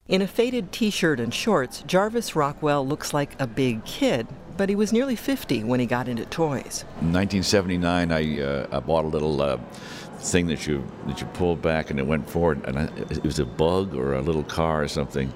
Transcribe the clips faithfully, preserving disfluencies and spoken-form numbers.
In a faded t-shirt and shorts, Jarvis Rockwell looks like a big kid, but he was nearly fifty when he got into toys. In nineteen seventy-nine, I, uh, I bought a little uh, thing that you that you pulled back and it went forward, and I, it was a bug or a little car or something.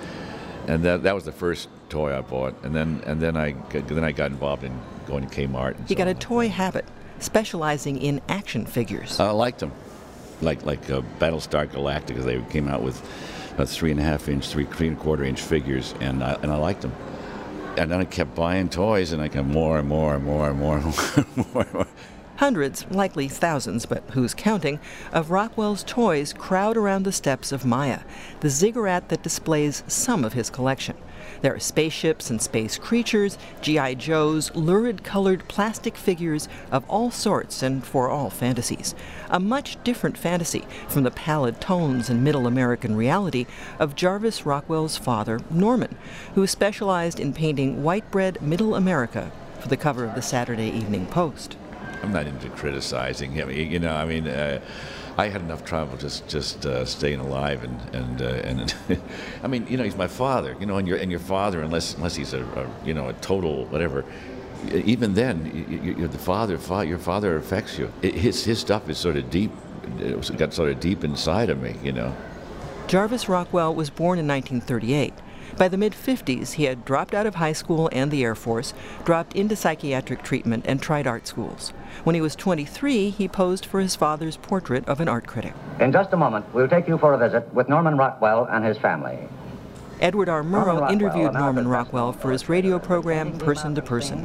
And that that was the first toy I bought, and then and then I then I got involved in going to Kmart. And he so got a on. toy habit, specializing in action figures. I liked them, like like uh, Battlestar Galactica. They came out with uh, three and a half inch, three three and a quarter inch figures, and I, and I liked them. And then I kept buying toys, and I got more and more and more and more and more. more, and more. Hundreds, likely thousands, but who's counting, of Rockwell's toys crowd around the steps of Maya, the ziggurat that displays some of his collection. There are spaceships and space creatures, G I Joes, lurid-colored plastic figures of all sorts and for all fantasies. A much different fantasy from the pallid tones and middle American reality of Jarvis Rockwell's father, Norman, who specialized in painting white-bread middle America for the cover of the Saturday Evening Post. I'm not into criticizing him. You know, I mean, uh, I had enough trouble just just uh, staying alive, and and uh, and I mean, you know, he's my father. You know, and your and your father, unless unless he's a, a you know a total whatever, even then, you, you, the father, father, your father affects you. It, his his stuff is sort of deep. It was, got sort of deep inside of me. You know. Jarvis Rockwell was born in nineteen thirty-eight. By the mid-fifties, he had dropped out of high school and the Air Force, dropped into psychiatric treatment, and tried art schools. When he was twenty-three, he posed for his father's portrait of an art critic. In just a moment, we'll take you for a visit with Norman Rockwell and his family. Edward R. Murrow interviewed Norman Rockwell for his radio program, Person to Person.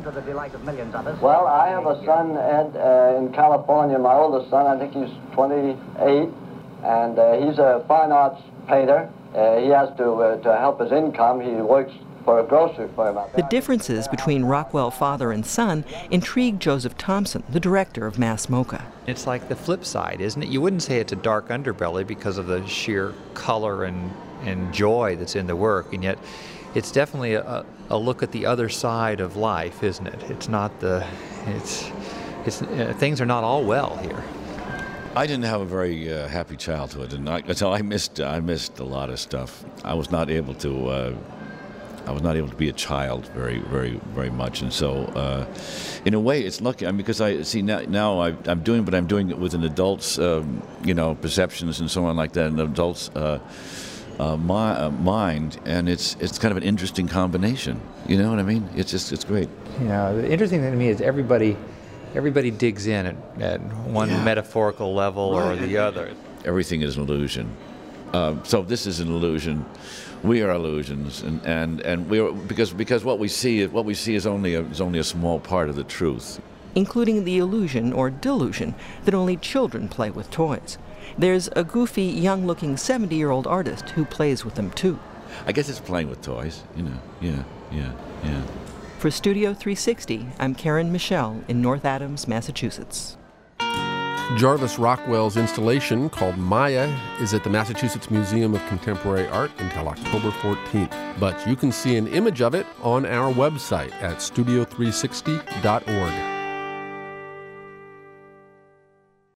Well, I have a son, Ed, uh, in California. My oldest son, I think he's twenty-eight, and uh, he's a fine arts painter. Uh, he has to, uh, to help his income. He works for a grocery firm out there. The differences between Rockwell father and son intrigued Joseph Thompson, the director of Mass MoCA. It's like the flip side, isn't it? You wouldn't say it's a dark underbelly because of the sheer color and, and joy that's in the work, and yet it's definitely a, a look at the other side of life, isn't it? It's not the, it's, it's, uh, things are not all well here. I didn't have a very uh, happy childhood, and I, so I missed I missed a lot of stuff. I was not able to uh, I was not able to be a child very very very much, and so uh, in a way it's lucky. I mean, because I see now now I, I'm doing, but I'm doing it with an adult's um, you know perceptions and so on like that, an adult's uh, uh, my, uh, mind, and it's it's kind of an interesting combination. You know what I mean? It's just it's great. You know, the interesting thing to me is everybody. Everybody digs in at, at one yeah. metaphorical level right. or the other. Everything is an illusion. Uh, so this is an illusion. We are illusions, and, and, and we are, because because what we see what we see is only a, is only a small part of the truth. Including the illusion or delusion that only children play with toys. There's a goofy, young-looking seventy-year-old artist who plays with them too. I guess it's playing with toys, you know. Yeah, yeah, yeah. For Studio three sixty, I'm Karen Michelle in North Adams, Massachusetts. Jarvis Rockwell's installation, called Maya, is at the Massachusetts Museum of Contemporary Art until October fourteenth. But you can see an image of it on our website at studio three sixty dot org.